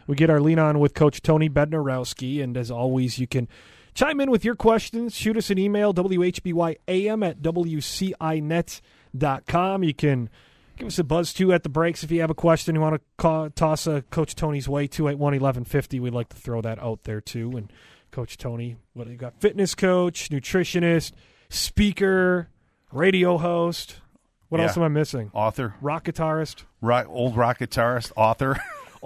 We get our lean on with Coach Tony Bednarowski, and as always, you can chime in with your questions. Shoot us an email, whbyam@wcinet.com. You can give us a buzz, too, at the breaks if you have a question. You want to toss Coach Tony's way, 281-1150. We'd like to throw that out there, too. And Coach Tony, what do you got? Fitness coach, nutritionist, speaker, radio host. What else am I missing? Author. Rock guitarist. Old rock guitarist. Author.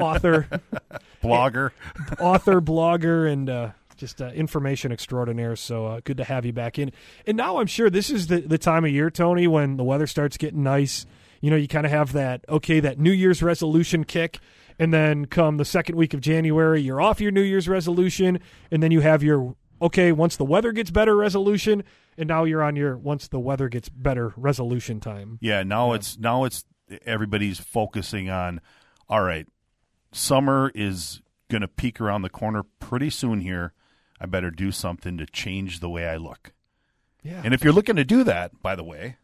Blogger. Author, blogger, and just information extraordinaire. So good to have you back in. And now I'm sure this is the time of year, Tony, when the weather starts getting nice. You know, you kind of have that New Year's resolution kick, and then come the second week of January, you're off your New Year's resolution, and then you have your, once the weather gets better resolution, and now you're on your once the weather gets better resolution time. Yeah, now it's everybody's focusing on, all right, summer is going to peak around the corner pretty soon here. I better do something to change the way I look. Yeah. And if you're looking to do that, by the way,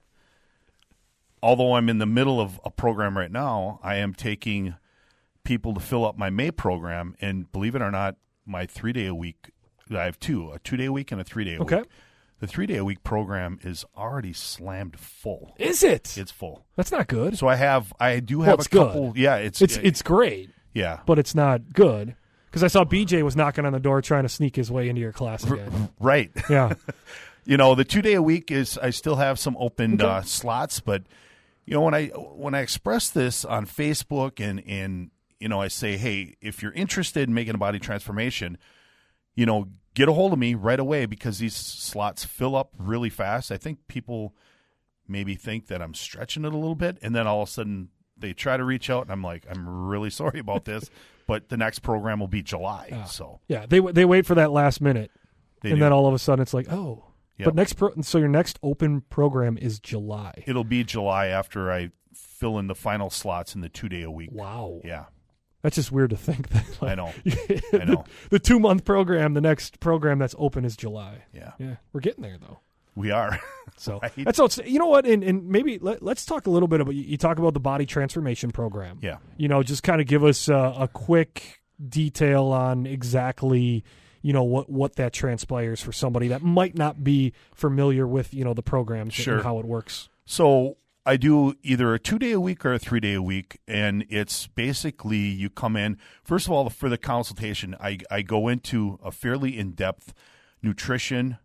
although I'm in the middle of a program right now, I am taking people to fill up my May program, and believe it or not, my 3-day-a-week, I have two, a 2-day-a-week and a 3-day-a-week. Okay. The 3-day-a-week program is already slammed full. Is it? It's full. That's not good. So I do have a couple. Good. Yeah, it's great. Yeah, but it's not good because I saw BJ was knocking on the door trying to sneak his way into your class again. Right. Yeah. You know, the 2-day-a-week is I still have some open slots, but you know when I express this on Facebook and you know I say, hey, if you're interested in making a body transformation, you know, get a hold of me right away because these slots fill up really fast. I think people maybe think that I'm stretching it a little bit, and then all of a sudden they try to reach out, and I'm like, I'm really sorry about this, but the next program will be July. So yeah, they wait for that last minute, and then all of a sudden it's like, oh. Yep. But so your next open program is July. It'll be July after I fill in the final slots in the 2-day-a-week. Wow. Yeah. That's just weird to think that. Like, I know. I know. The 2-month program, the next program that's open is July. Yeah. Yeah. We're getting there, though. We are. So that's all. You know what? And maybe let's talk a little bit about, you talk about the body transformation program. Yeah. You know, just kind of give us a quick detail on exactly, you know, what that transpires for somebody that might not be familiar with, you know, the programs and how it works. So I do either a 2-day-a-week or a 3-day-a-week, and it's basically you come in. First of all, for the consultation, I go into a fairly in-depth nutrition.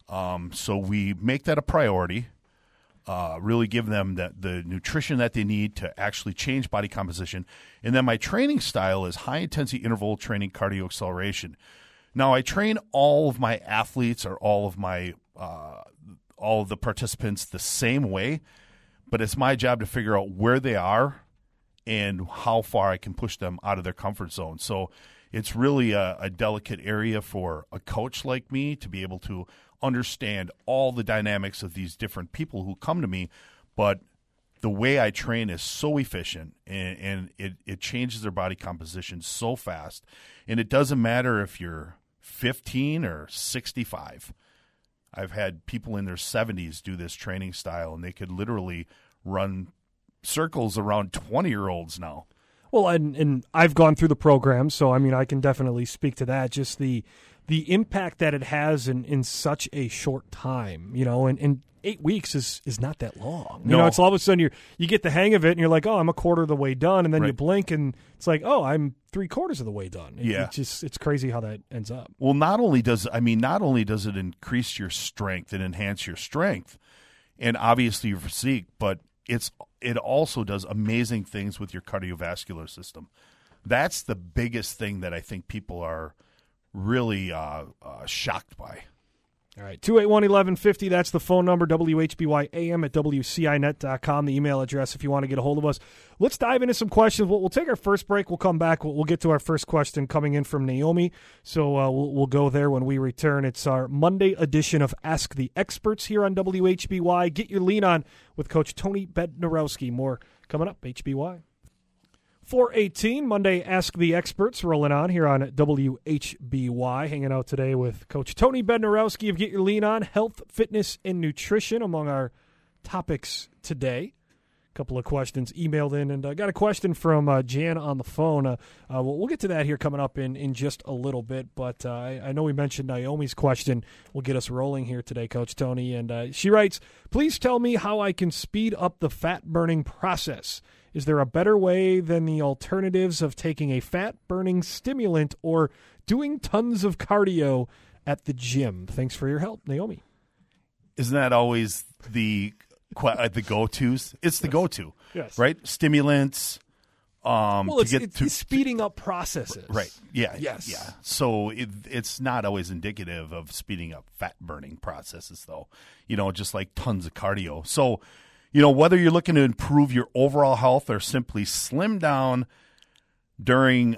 So we make that a priority, really give them the nutrition that they need to actually change body composition. And then my training style is high-intensity interval training cardio acceleration. Now, I train all of my athletes or all of the participants the same way, but it's my job to figure out where they are and how far I can push them out of their comfort zone. So it's really a delicate area for a coach like me to be able to understand all the dynamics of these different people who come to me, but the way I train is so efficient and it changes their body composition so fast. And it doesn't matter if you're 15 or 65. I've had people in their 70s do this training style, and they could literally run circles around 20-year-olds now. Well, and I've gone through the program, so, I mean, I can definitely speak to that, just the impact that it has in such a short time, you know, and 8 weeks is not that long. You know, it's all of a sudden you get the hang of it, and you're like, oh, I'm a quarter of the way done, and then you blink, and it's like, oh, I'm 3/4 of the way done. It's crazy how that ends up. Well, not only does it increase your strength and enhance your strength, and obviously your physique, but it also does amazing things with your cardiovascular system. That's the biggest thing that I think people are really shocked by. All right, 281-1150, that's the phone number, WHBYAM at WCInet.com, the email address if you want to get a hold of us. Let's dive into some questions. We'll take our first break. We'll come back. We'll get to our first question coming in from Naomi, so we'll go there when we return. It's our Monday edition of Ask the Experts here on WHBY. Get your lean on with Coach Tony Bednarowski. More coming up, HBY. 4:18, Monday Ask the Experts, rolling on here on WHBY. Hanging out today with Coach Tony Bednarowski of Get Your Lean On, health, fitness, and nutrition among our topics today. couple of questions emailed in, and I got a question from Jan on the phone. We'll get to that here coming up in just a little bit, but I know we mentioned Naomi's question will get us rolling here today, Coach Tony, and she writes, please tell me how I can speed up the fat-burning process. Is there a better way than the alternatives of taking a fat-burning stimulant or doing tons of cardio at the gym? Thanks for your help, Naomi. Isn't that always the go-tos? It's the go-to, yes. Right? Stimulants. It's speeding up processes. Right. Yeah. Yes. Yeah. So it's not always indicative of speeding up fat-burning processes, though. Just like tons of cardio. So, whether you're looking to improve your overall health or simply slim down during,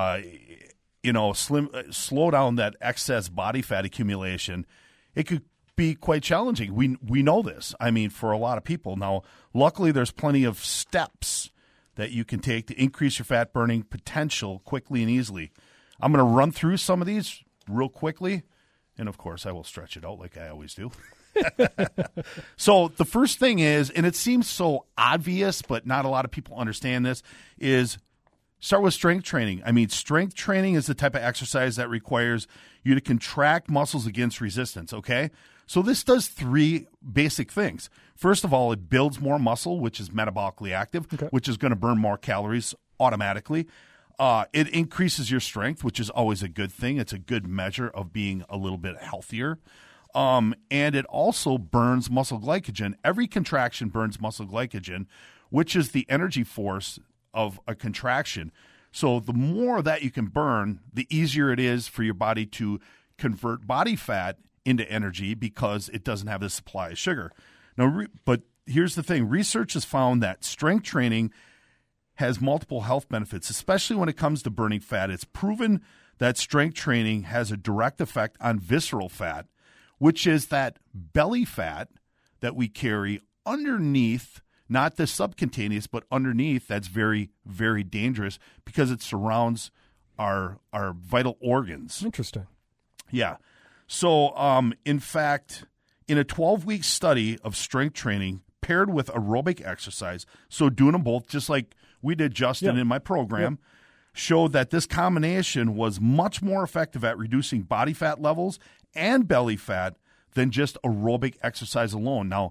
slow down that excess body fat accumulation, it could be quite challenging. We know this. I mean, for a lot of people. Now, luckily, there's plenty of steps that you can take to increase your fat burning potential quickly and easily. I'm going to run through some of these real quickly, and of course, I will stretch it out like I always do. So the first thing is, and it seems so obvious, but not a lot of people understand this, is start with strength training. I mean, strength training is the type of exercise that requires you to contract muscles against resistance, okay? So this does three basic things. First of all, it builds more muscle, which is metabolically active, which is going to burn more calories automatically. It increases your strength, which is always a good thing. It's a good measure of being a little bit healthier. And it also burns muscle glycogen. Every contraction burns muscle glycogen, which is the energy force of a contraction. So the more that you can burn, the easier it is for your body to convert body fat into energy because it doesn't have the supply of sugar. Now, but here's the thing. Research has found that strength training has multiple health benefits, especially when it comes to burning fat. It's proven that strength training has a direct effect on visceral fat, which is that belly fat that we carry underneath, not the subcutaneous, but underneath. That's very, very dangerous because it surrounds our vital organs. Interesting. Yeah. So, in fact, in a 12-week study of strength training paired with aerobic exercise, so doing them both, just like we did, Justin, in my program, showed that this combination was much more effective at reducing body fat levels and belly fat than just aerobic exercise alone. Now,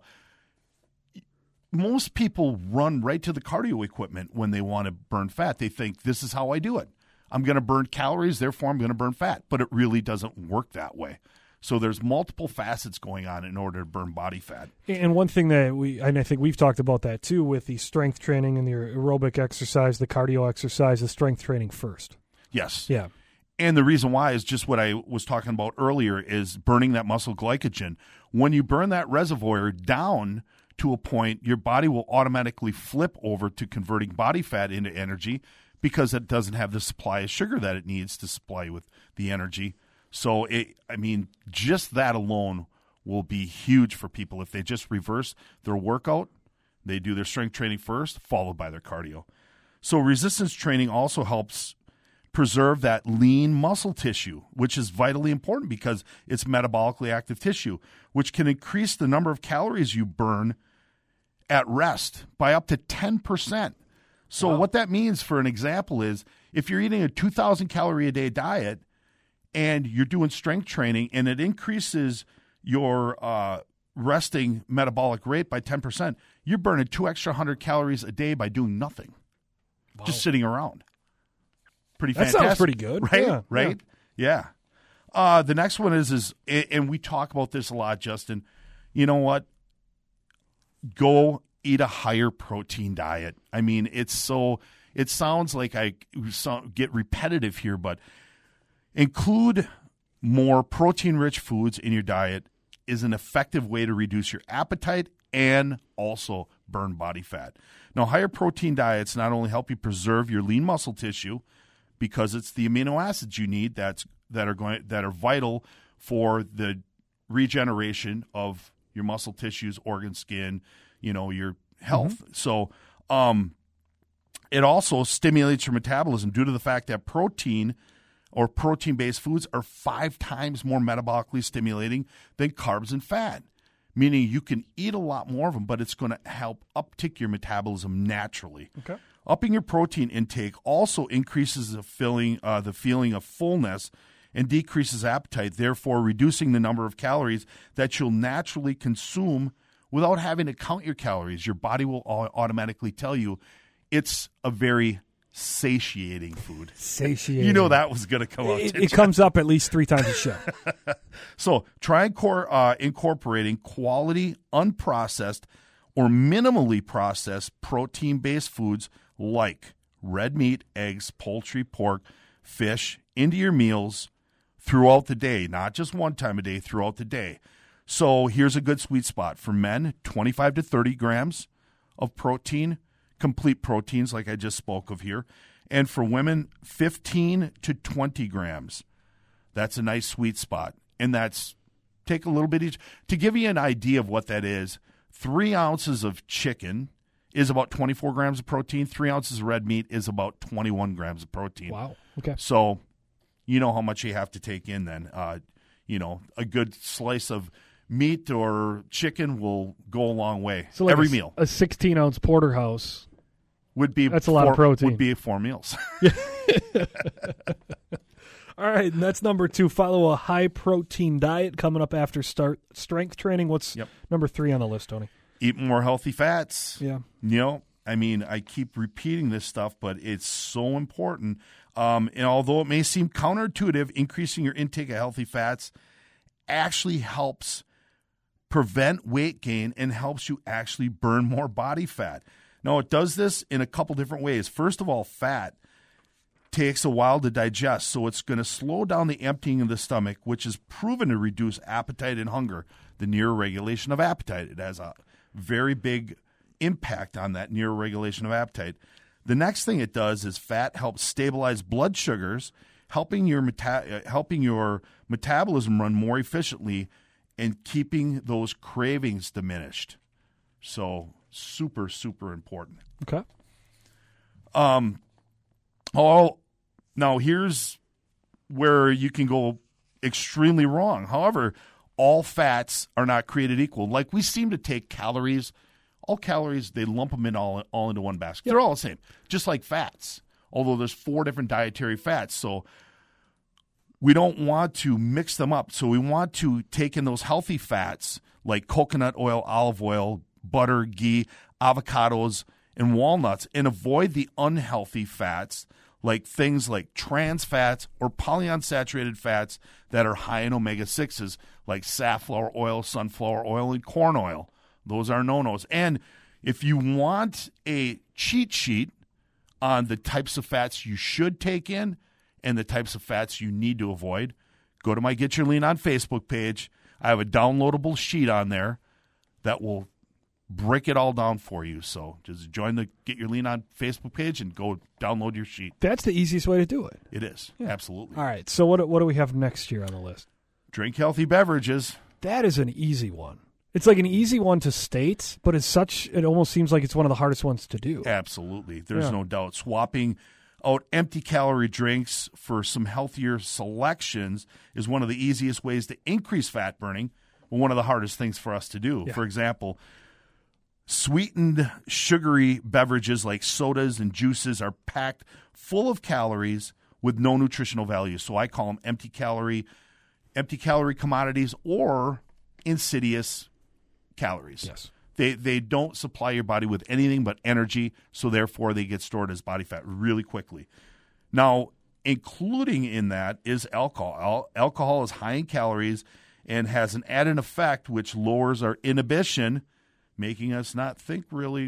most people run right to the cardio equipment when they want to burn fat. They think, this is how I do it. I'm going to burn calories, therefore I'm going to burn fat. But it really doesn't work that way. So there's multiple facets going on in order to burn body fat. And one thing that I think we've talked about that too with the strength training and the aerobic exercise, the cardio exercise, the strength training first. Yes. Yeah. And the reason why is just what I was talking about earlier, is burning that muscle glycogen. When you burn that reservoir down to a point, your body will automatically flip over to converting body fat into energy because it doesn't have the supply of sugar that it needs to supply with the energy. So, just that alone will be huge for people. If they just reverse their workout, they do their strength training first, followed by their cardio. So resistance training also helps preserve that lean muscle tissue, which is vitally important because it's metabolically active tissue, which can increase the number of calories you burn at rest by up to 10%. So what that means, for an example, is if you're eating a 2,000 calorie a day diet and you're doing strength training and it increases your resting metabolic rate by 10%, you're burning 2 extra 100 calories a day by doing nothing, just sitting around. Pretty fantastic. That sounds pretty good. Right? Yeah, right? Yeah. The next one is, and we talk about this a lot, Justin, you know what? Go eat a higher protein diet. I mean, it sounds like I get repetitive here, but include more protein-rich foods in your diet is an effective way to reduce your appetite and also burn body fat. Now, higher protein diets not only help you preserve your lean muscle tissue because it's the amino acids you need that are vital for the regeneration of your muscle tissues, organ, skin, your health. Mm-hmm. So it also stimulates your metabolism due to the fact that protein or protein-based foods are 5 times more metabolically stimulating than carbs and fat meaning you can eat a lot more of them, but it's going to help uptick your metabolism naturally. Okay. Upping your protein intake also increases the feeling of fullness and decreases appetite, therefore reducing the number of calories that you'll naturally consume without having to count your calories. Your body will automatically tell you it's a very satiating food. Satiating. You know that was going to come up. It comes up at least 3 times a show. So try incorporating quality, unprocessed, or minimally processed protein-based foods like red meat, eggs, poultry, pork, fish into your meals throughout the day, not just one time a day, throughout the day. So here's a good sweet spot. For men, 25 to 30 grams of protein, complete proteins like I just spoke of here. And for women, 15 to 20 grams. That's a nice sweet spot. And that's, take a little bit each. To give you an idea of what that is, 3 ounces of chicken is about 24 grams of protein. 3 ounces of red meat is about 21 grams of protein. Wow. Okay. So you know how much you have to take in then. A good slice of meat or chicken will go a long way. So like every meal. A 16-ounce porterhouse that's a lot of 4, protein. Would be 4 meals. All right, and that's number 2. Follow a high-protein diet coming up after strength training. What's number 3 on the list, Tony? Eat more healthy fats. Yeah. I keep repeating this stuff, but it's so important. And although it may seem counterintuitive, increasing your intake of healthy fats actually helps prevent weight gain and helps you actually burn more body fat. Now, it does this in a couple different ways. First of all, fat takes a while to digest, so it's going to slow down the emptying of the stomach, which is proven to reduce appetite and hunger, the neuroregulation of appetite. It has a very big impact on that neuroregulation of appetite. The next thing it does is fat helps stabilize blood sugars, helping your metabolism run more efficiently and keeping those cravings diminished. So super, super important. Okay. Now here's where you can go extremely wrong. However, all fats are not created equal. Like we seem to take calories, all calories, they lump them in all into one basket. They're all the same, just like fats, although there's 4 different dietary fats. So we don't want to mix them up. So we want to take in those healthy fats like coconut oil, olive oil, butter, ghee, avocados, and walnuts, and avoid the unhealthy fats like things like trans fats or polyunsaturated fats that are high in omega-6s like safflower oil, sunflower oil, and corn oil. Those are no-nos. And if you want a cheat sheet on the types of fats you should take in and the types of fats you need to avoid, go to my Get Your Lean On Facebook page. I have a downloadable sheet on there that will break it all down for you. So just join the Get Your Lean On Facebook page and go download your sheet. That's the easiest way to do it. It is. Yeah. Absolutely. All right. So what do we have next year on the list? Drink healthy beverages. That is an easy one. It's like an easy one to state, but it almost seems like it's one of the hardest ones to do. Absolutely. There's no doubt. Swapping out empty calorie drinks for some healthier selections is one of the easiest ways to increase fat burning, but one of the hardest things for us to do. Yeah. For example, sweetened, sugary beverages like sodas and juices are packed full of calories with no nutritional value. So I call them empty calorie commodities or insidious calories. Yes. They don't supply your body with anything but energy, so therefore they get stored as body fat really quickly. Now, including in that is alcohol. Alcohol is high in calories and has an added effect which lowers our inhibition, making us not think really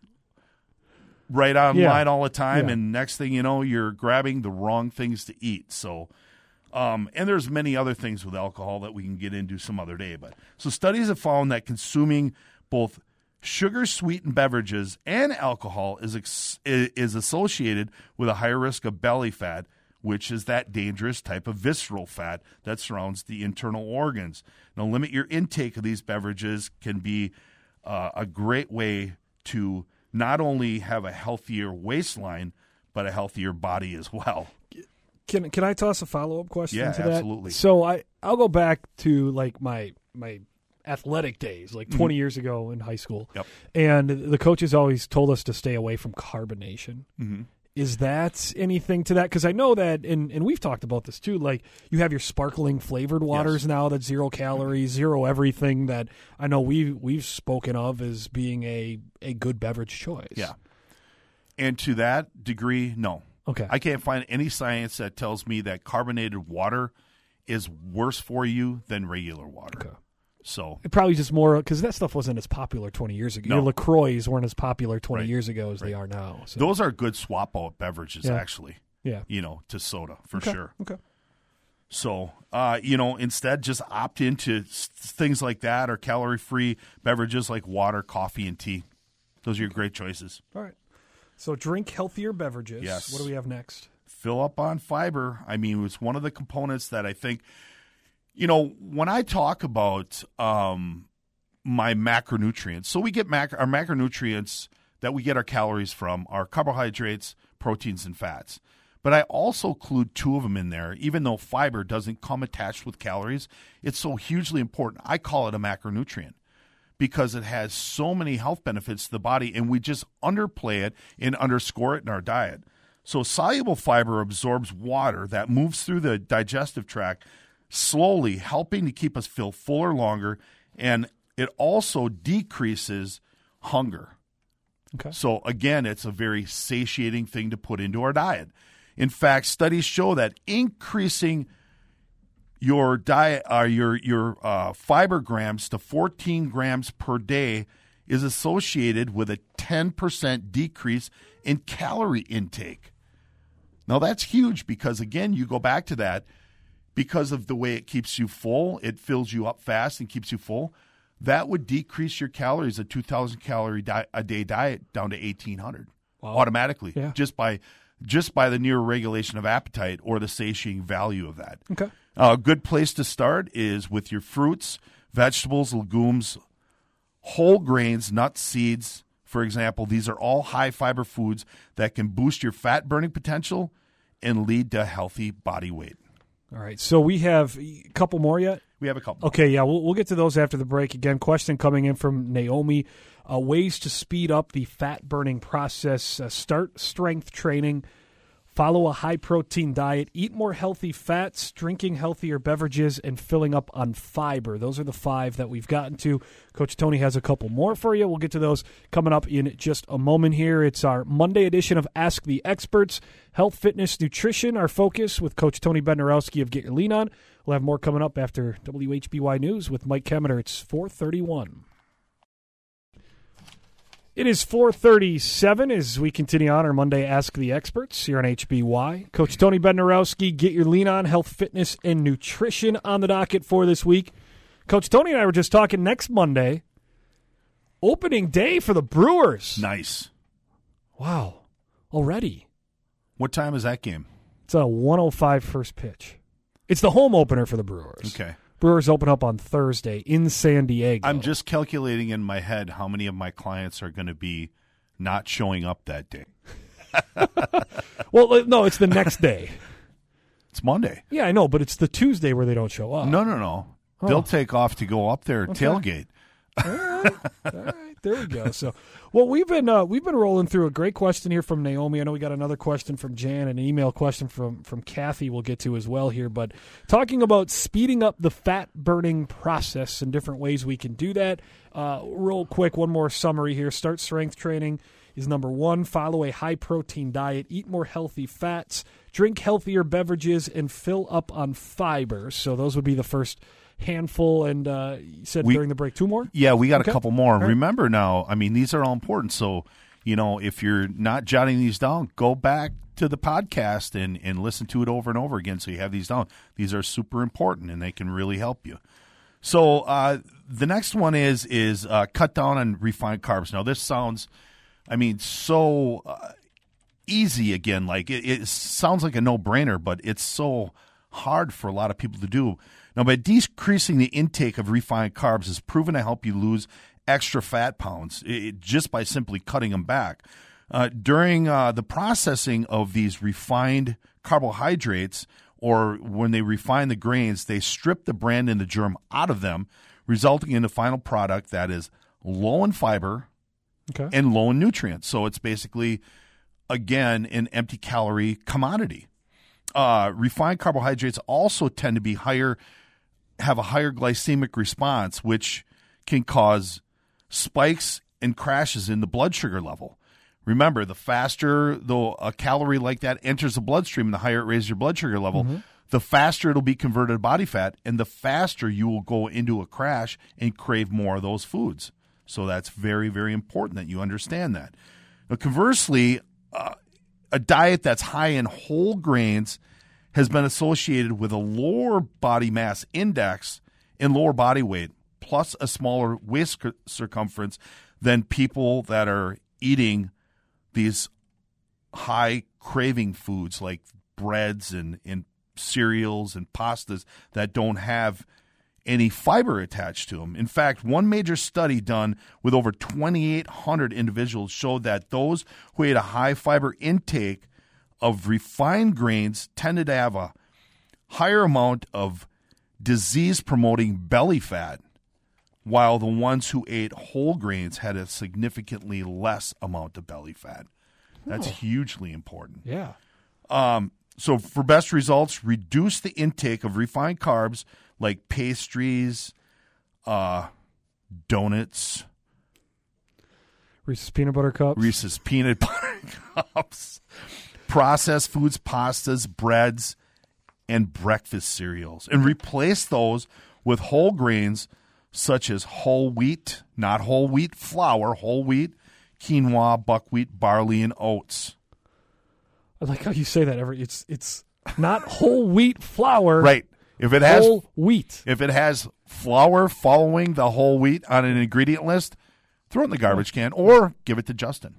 right on line all the time. Yeah. And next thing you know, you're grabbing the wrong things to eat. So, and there's many other things with alcohol that we can get into some other day. But so studies have found that consuming both sugar-sweetened beverages and alcohol is associated with a higher risk of belly fat, which is that dangerous type of visceral fat that surrounds the internal organs. Now, limit your intake of these beverages can be a great way to not only have a healthier waistline, but a healthier body as well. Can I toss a follow-up question to that? Yeah, absolutely. So I'll go back to like my athletic days, like 20 years ago in high school. Yep. And the coaches always told us to stay away from carbonation. Mm-hmm. Is that anything to that? Because I know that, and we've talked about this too, like you have your sparkling flavored waters now that's 0 calories, 0 everything, that I know we've spoken of as being a good beverage choice. Yeah. And to that degree, no. Okay. I can't find any science that tells me that carbonated water is worse for you than regular water. Okay. So it probably just more because that stuff wasn't as popular 20 years ago. No. Your LaCroix weren't as popular 20 Right. years ago as they are now. So. those are good swap out beverages, actually. Yeah. To soda for Okay. sure. Okay. So, instead just opt into things like that or calorie-free beverages like water, coffee, and tea. Those are your great choices. All right. So drink healthier beverages. Yes. What do we have next? Fill up on fiber. I mean, it's one of the components that I think, when I talk about my macronutrients, so we get our macronutrients that we get our calories from are carbohydrates, proteins, and fats. But I also include 2 of them in there, even though fiber doesn't come attached with calories. It's so hugely important. I call it a macronutrient because it has so many health benefits to the body, and we just underplay it and underscore it in our diet. So soluble fiber absorbs water that moves through the digestive tract slowly, helping to keep us feel fuller longer, and it also decreases hunger. Okay. So again, it's a very satiating thing to put into our diet. In fact, studies show that increasing your diet, your fiber grams to 14 grams per day is associated with a 10% decrease in calorie intake. Now that's huge because, again, you go back to that because of the way it keeps you full, it fills you up fast and keeps you full. That would decrease your calories, a 2,000 calorie a day diet, down to 1,800 automatically, just by the near regulation of appetite or the satiating value of that. Okay. A good place to start is with your fruits, vegetables, legumes, whole grains, nuts, seeds. For example, these are all high fiber foods that can boost your fat burning potential and lead to healthy body weight. All right. So we have a couple more yet? We have a couple. Okay, yeah, we'll get to those after the break. Again, question coming in from Naomi. Ways to speed up the fat-burning process. Start strength training. Follow a high-protein diet. Eat more healthy fats. Drinking healthier beverages. And filling up on fiber. Those are the 5 that we've gotten to. Coach Tony has a couple more for you. We'll get to those coming up in just a moment here. It's our Monday edition of Ask the Experts. Health, fitness, nutrition, our focus with Coach Tony Bednarowski of Get Your Lean On. We'll have more coming up after WHBY News with Mike Kemeter. It's 4:31. It is 4:37 as we continue on our Monday Ask the Experts here on HBY. Coach Tony Bednarowski, Get Your Lean On, health, fitness, and nutrition on the docket for this week. Coach Tony and I were just talking next Monday, opening day for the Brewers. Nice. Wow. Already. What time is that game? It's a 1:05 first pitch. It's the home opener for the Brewers. Okay. Brewers open up on Thursday in San Diego. I'm just calculating in my head how many of my clients are going to be not showing up that day. Well, no, it's the next day. It's Monday. Yeah, I know, but it's the Tuesday where they don't show up. No. Oh. They'll take off to go up there tailgate. All right, there we go. So, well, we've been rolling through a great question here from Naomi. I know we got another question from Jan and an email question from Kathy we'll get to as well here. But talking about speeding up the fat burning process and different ways we can do that. Real quick, one more summary here. Start strength training is number 1. Follow a high protein diet. Eat more healthy fats. Drink healthier beverages and fill up on fiber. So those would be the first handful, and you said during the break 2 more? Yeah, we got Okay. a couple more. All right. Remember now, I mean, these are all important. So, if you're not jotting these down, go back to the podcast and listen to it over and over again so you have these down. These are super important, and they can really help you. So the next one is cut down on refined carbs. Now, this sounds, so easy again. Like it sounds like a no-brainer, but it's so hard for a lot of people to do. Now, by decreasing the intake of refined carbs is proven to help you lose extra fat pounds just by simply cutting them back. During the processing of these refined carbohydrates, or when they refine the grains, they strip the bran and the germ out of them, resulting in a final product that is low in fiber and low in nutrients. So it's basically, again, an empty calorie commodity. Refined carbohydrates also tend to be have a higher glycemic response, which can cause spikes and crashes in the blood sugar level. Remember, the faster a calorie like that enters the bloodstream, the higher it raises your blood sugar level, the faster it'll be converted to body fat, and the faster you will go into a crash and crave more of those foods. So that's very, very important that you understand that. Now, conversely, a diet that's high in whole grains has been associated with a lower body mass index and lower body weight, plus a smaller waist circumference than people that are eating these high craving foods like breads and cereals and pastas that don't have any fiber attached to them. In fact, one major study done with over 2,800 individuals showed that those who ate a high fiber intake of refined grains tended to have a higher amount of disease-promoting belly fat, while the ones who ate whole grains had a significantly less amount of belly fat. That's hugely important. Yeah. So for best results, reduce the intake of refined carbs like pastries, donuts, Reese's Peanut Butter Cups. Reese's Peanut Butter Cups, processed foods, pastas, breads, and breakfast cereals. And replace those with whole grains such as whole wheat, not whole wheat flour, whole wheat, quinoa, buckwheat, barley, and oats. I like how you say that. It's not whole wheat flour. Right. If it has whole wheat. If it has flour following the whole wheat on an ingredient list, throw it in the garbage can or give it to Justin.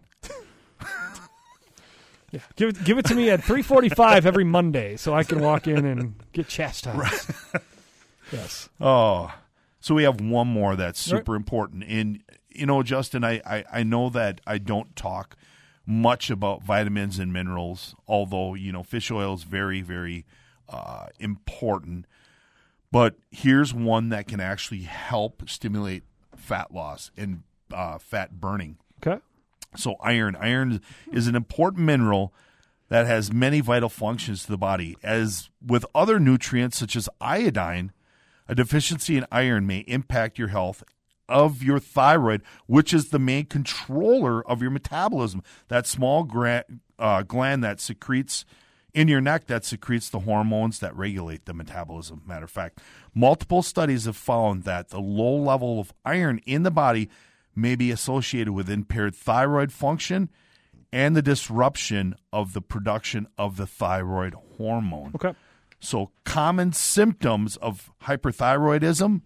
Yeah, give it to me at 3:45 every Monday so I can walk in and get chastised. Right. Yes. Oh, so we have one more that's super important. And, Justin, I know that I don't talk much about vitamins and minerals, although, fish oil is very, very important. But here's one that can actually help stimulate fat loss and fat burning. Okay. So iron. Iron is an important mineral that has many vital functions to the body. As with other nutrients such as iodine, a deficiency in iron may impact your health of your thyroid, which is the main controller of your metabolism. That small gland that secretes in your neck that secretes the hormones that regulate the metabolism. Matter of fact, multiple studies have found that the low level of iron in the body may be associated with impaired thyroid function and the disruption of the production of the thyroid hormone. Okay. So common symptoms of hyperthyroidism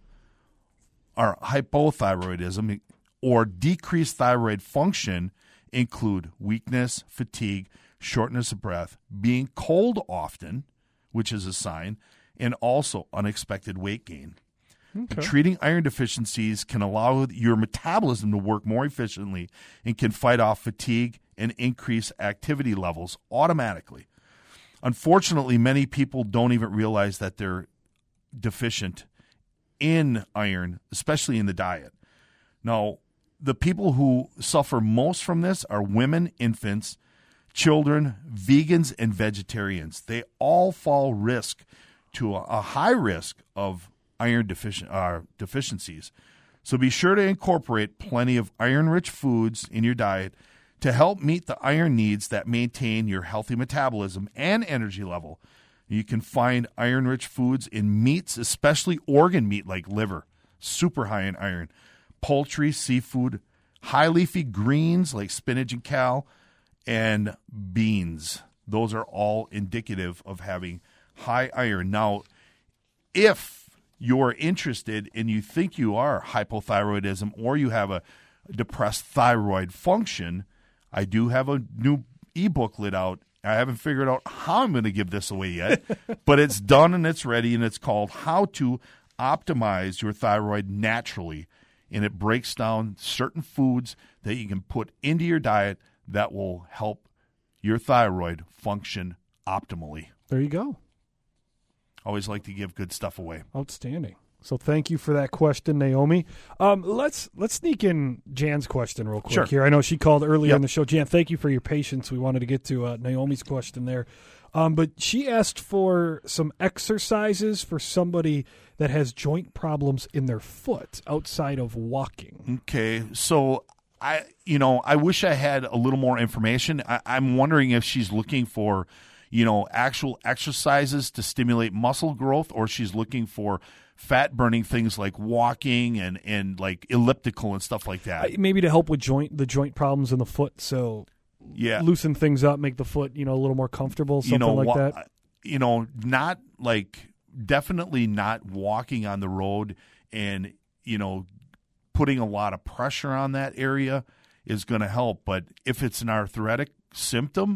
or hypothyroidism or decreased thyroid function include weakness, fatigue, shortness of breath, being cold often, which is a sign, and also unexpected weight gain. Okay. Treating iron deficiencies can allow your metabolism to work more efficiently and can fight off fatigue and increase activity levels automatically. Unfortunately, many people don't even realize that they're deficient in iron, especially in the diet. Now, the people who suffer most from this are women, infants, children, vegans, and vegetarians. They all fall risk to a high risk of iron deficiencies. So be sure to incorporate plenty of iron-rich foods in your diet to help meet the iron needs that maintain your healthy metabolism and energy level. You can find iron-rich foods in meats, especially organ meat like liver, super high in iron, poultry, seafood, high leafy greens like spinach and kale, and beans. Those are all indicative of having high iron. Now, if you're interested and you think you are hypothyroidism or you have a depressed thyroid function, I do have a new e-booklet out. I haven't figured out how I'm going to give this away yet, but it's done and it's ready, and it's called How to Optimize Your Thyroid Naturally. And it breaks down certain foods that you can put into your diet that will help your thyroid function optimally. There you go. Always like to give good stuff away. Outstanding. So thank you for that question, Naomi. Let's sneak in Jan's question real quick here. I know she called earlier in the show. Jan, thank you for your patience. We wanted to get to Naomi's question there. But she asked for some exercises for somebody that has joint problems in their foot outside of walking. Okay, so I wish I had a little more information. I'm wondering if she's looking for, actual exercises to stimulate muscle growth, or she's looking for fat burning things like walking and like elliptical and stuff like that. Maybe to help with the joint problems in the foot. So loosen things up, make the foot, a little more comfortable, something like that. Not like, definitely not walking on the road and, putting a lot of pressure on that area is going to help. But if it's an arthritic symptom,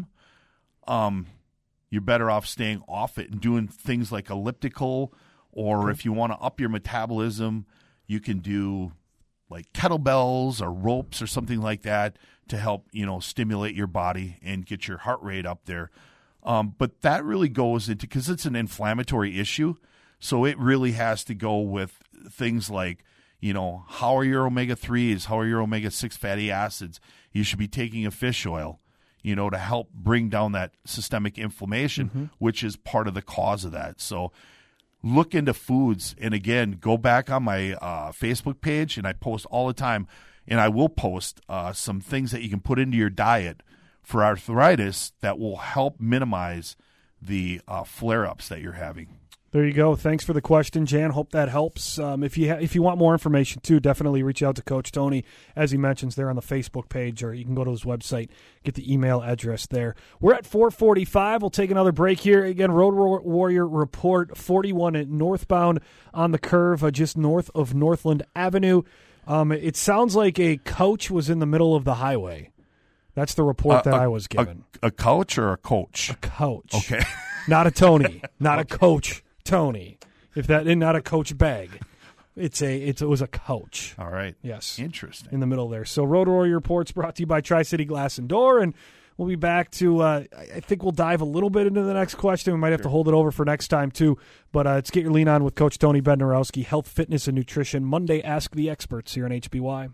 you're better off staying off it and doing things like elliptical, or if you want to up your metabolism, you can do like kettlebells or ropes or something like that to help, stimulate your body and get your heart rate up there. But that really goes into, because it's an inflammatory issue, so it really has to go with things like, how are your omega-3s? How are your omega-6 fatty acids? You should be taking a fish oil, to help bring down that systemic inflammation, which is part of the cause of that. So look into foods. And again, go back on my Facebook page, and I post all the time, and I will post some things that you can put into your diet for arthritis that will help minimize the flare-ups that you're having. There you go. Thanks for the question, Jan. Hope that helps. If you want more information, too, definitely reach out to Coach Tony, as he mentions there on the Facebook page, or you can go to his website, get the email address there. We're at 4:45. We'll take another break here. Again, Road Warrior Report 41 at northbound on the curve, just north of Northland Avenue. It sounds like a coach was in the middle of the highway. That's the report that I was given. A coach or a coach? A coach. Okay. Not a Tony. Not a coach. Tony, not a coach bag, it was a coach. All right. Yes. Interesting. In the middle there. So Road Warrior Reports brought to you by Tri-City Glass and Door, and we'll be back to. I think we'll dive a little bit into the next question. We might have to hold it over for next time too. But let's get your lean on with Coach Tony Bednarowski, health, fitness, and nutrition. Monday, Ask the Experts here on HBY.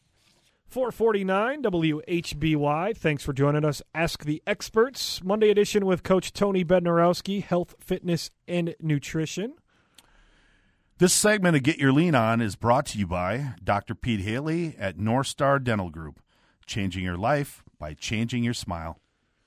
449 WHBY. Thanks for joining us. Ask the Experts, Monday edition with Coach Tony Bednarowski, health, fitness, and nutrition. This segment of Get Your Lean On is brought to you by Dr. Pete Haley at North Star Dental Group, changing your life by changing your smile.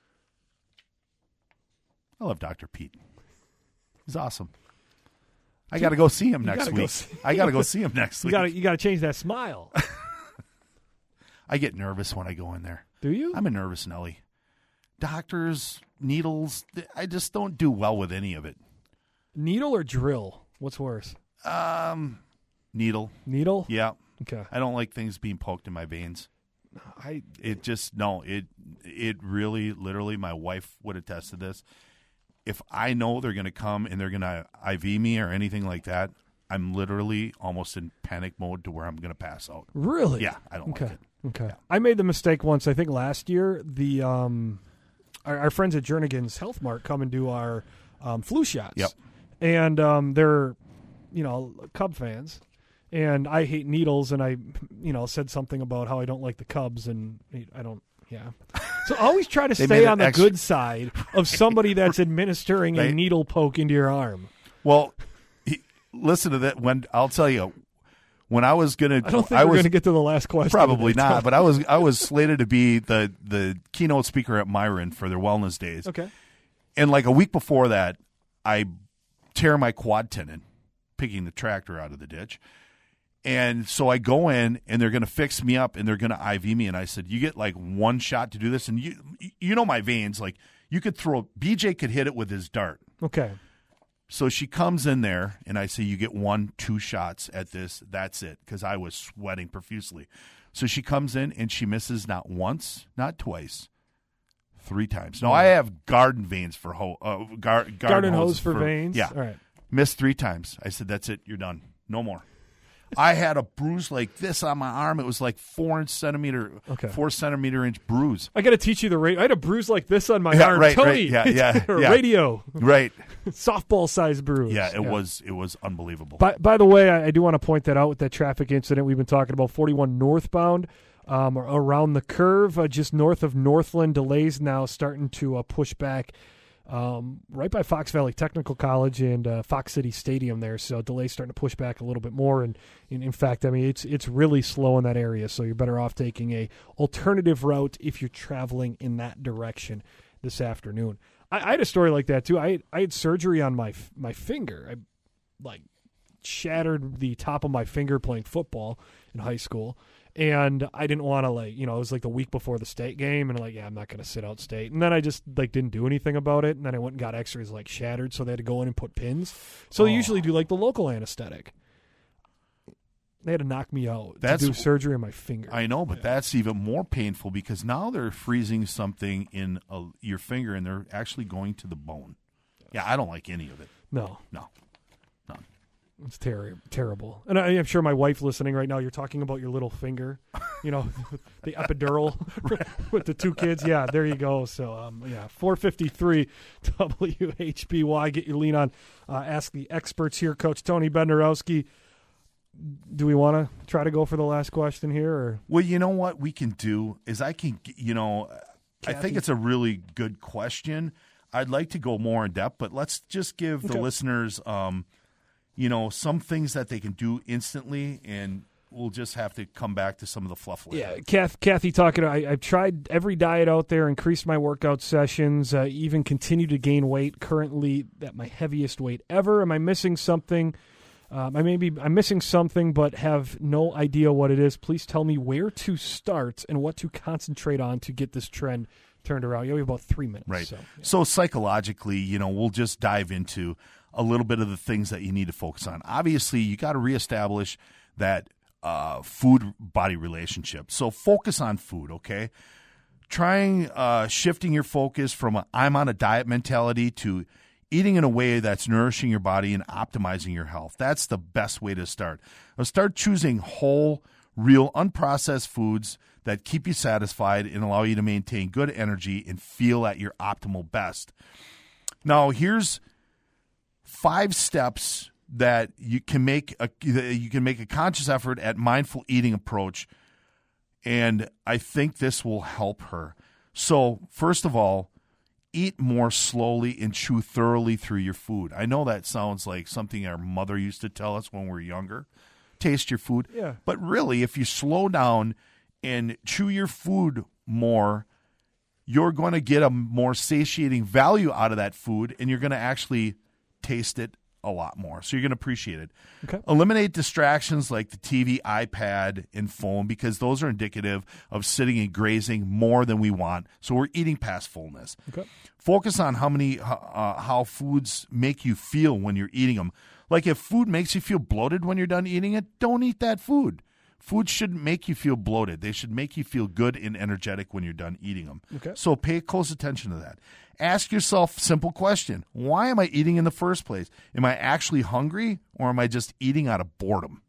I love Dr. Pete. He's awesome. I got to go see him next week. I got to go see him next week. You got to change that smile. I get nervous when I go in there. Do you? I'm a nervous Nelly. Doctors, needles, I just don't do well with any of it. Needle or drill? What's worse? Needle. Needle? Yeah. Okay. I don't like things being poked in my veins. It really, literally, my wife would attest to this. If I know they're going to come and they're going to IV me or anything like that, I'm literally almost in panic mode to where I'm going to pass out. Really? Yeah, I don't like it. Okay. Yeah. I made the mistake once, I think last year, our friends at Jernigan's Health Mart come and do our flu shots. Yep. And they're, Cub fans. And I hate needles, and I, said something about how I don't like the Cubs, and I don't, yeah. So always try to stay on the good side of somebody that's administering a needle poke into your arm. Well, listen to that. I'll tell you, when I was going to, I don't think we're going to get to the last question. Probably not, but I was slated to be the keynote speaker at Myron for their wellness days. Okay. And like a week before that, I tear my quad tendon, picking the tractor out of the ditch. And so I go in, and they're going to fix me up, and they're going to IV me. And I said, you get like one shot to do this. And you know my veins, like you could BJ could hit it with his dart. Okay. So she comes in there, and I say, you get 1-2 shots at this. That's it, because I was sweating profusely. So she comes in, and she misses not once, not twice, 3 times. No, I have garden veins for garden hose for veins? Yeah. All right. Missed 3 times. I said, that's it. You're done. No more. I had a bruise like this on my arm. It was like 4 centimeter inch bruise. I got to teach you I had a bruise like this on my arm. Right, Tony, right. Yeah. Radio. Right. Softball sized bruise. Yeah, it was unbelievable. By the way, I do want to point that out with that traffic incident we've been talking about, 41 northbound. Around the curve, just north of Northland, delays now starting to push back right by Fox Valley Technical College and Fox City Stadium there. So delays starting to push back a little bit more. And in fact, I mean, it's really slow in that area. So you're better off taking a alternative route if you're traveling in that direction this afternoon. I had a story like that too. I had surgery on my finger. I shattered the top of my finger playing football in high school. And I didn't want to, it was like the week before the state game, and I'm not going to sit out state. And then I just, didn't do anything about it, and then I went and got x-rays, shattered, so they had to go in and put pins. So they usually do, the local anesthetic. They had to knock me out to do surgery on my finger. I know, but that's even more painful because now they're freezing something in your finger, and they're actually going to the bone. Yeah, I don't like any of it. No. None. It's terrible. And I'm sure my wife listening right now, you're talking about your little finger, the epidural with the 2 kids. Yeah, there you go. So, 453 WHBY. Get your lean on. Ask the experts here. Coach Tony Bednarowski. Do we want to try to go for the last question here? Or? Well, you know what we can do is I think it's a really good question. I'd like to go more in depth, but let's just give the listeners some things that they can do instantly, and we'll just have to come back to some of the fluff later. Yeah, Kathy talking, I've tried every diet out there, increased my workout sessions, even continue to gain weight, currently at my heaviest weight ever. Am I missing something? I'm missing something, but have no idea what it is. Please tell me where to start and what to concentrate on to get this trend turned around. You have about 3 minutes. Right. So psychologically, we'll just dive into a little bit of the things that you need to focus on. Obviously, you got to reestablish that food-body relationship. So focus on food, okay? Trying shifting your focus from I'm on a diet mentality to eating in a way that's nourishing your body and optimizing your health. That's the best way to start. Start choosing whole, real, unprocessed foods that keep you satisfied and allow you to maintain good energy and feel at your optimal best. Now, here's 5 steps that you can make a conscious effort at mindful eating approach, and I think this will help her. So, first of all, eat more slowly and chew thoroughly through your food. I know that sounds like something our mother used to tell us when we were younger. Taste your food. Yeah. But really, if you slow down and chew your food more, you're going to get a more satiating value out of that food, and you're going to actually taste it a lot more. So you're going to appreciate it. Okay. Eliminate distractions like the TV, iPad, and phone because those are indicative of sitting and grazing more than we want. So we're eating past fullness. Okay. Focus on how foods make you feel when you're eating them. Like if food makes you feel bloated when you're done eating it, don't eat that food. Food shouldn't make you feel bloated. They should make you feel good and energetic when you're done eating them. Okay. So pay close attention to that. Ask yourself a simple question. Why am I eating in the first place? Am I actually hungry or am I just eating out of boredom?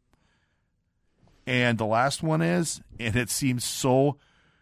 And the last one is, and it seems so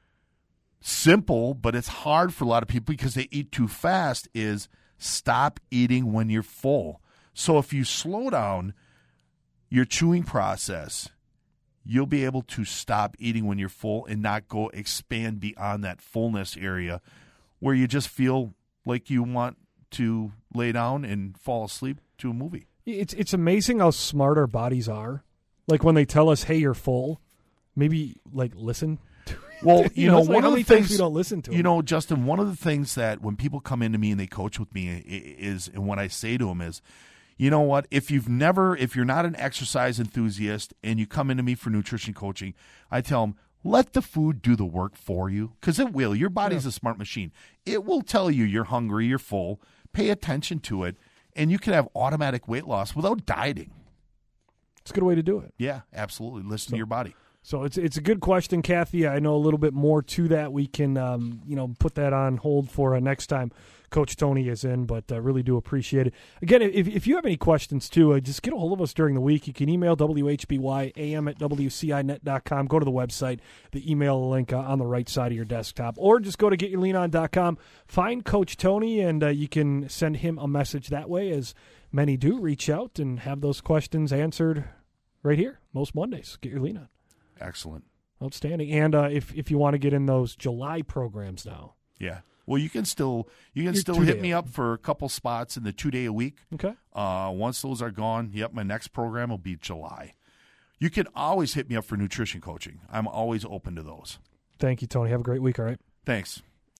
simple, but it's hard for a lot of people because they eat too fast, is stop eating when you're full. So if you slow down your chewing process, you'll be able to stop eating when you're full and not go expand beyond that fullness area where you just feel like you want to lay down and fall asleep to a movie. It's amazing how smart our bodies are. Like when they tell us, hey, you're full, maybe listen to it. Well, one of the things we don't listen to. Justin, one of the things that when people come into me and they coach with me is, and what I say to them is, you know what? If you're not an exercise enthusiast and you come into me for nutrition coaching, I tell them, let the food do the work for you because it will. Your body's a smart machine. It will tell you you're hungry, you're full. Pay attention to it, and you can have automatic weight loss without dieting. It's a good way to do it. Yeah, absolutely. Listen to your body. So it's a good question, Kathy. I know a little bit more to that. We can put that on hold for next time. Coach Tony is in, but really do appreciate it. Again, if you have any questions, too, just get a hold of us during the week. You can email WHBYAM@WCInet.com. Go to the website, the email link on the right side of your desktop, or just go to GetYourLeanOn.com. Find Coach Tony, and you can send him a message that way, as many do. Reach out and have those questions answered right here, most Mondays. Get Your Lean On. Excellent. Outstanding. And if you want to get in those July programs now. Yeah. Well, you can still hit me up for a couple spots in the 2-day a week. Okay. Once those are gone, my next program will be July. You can always hit me up for nutrition coaching. I'm always open to those. Thank you, Tony. Have a great week, all right? Thanks.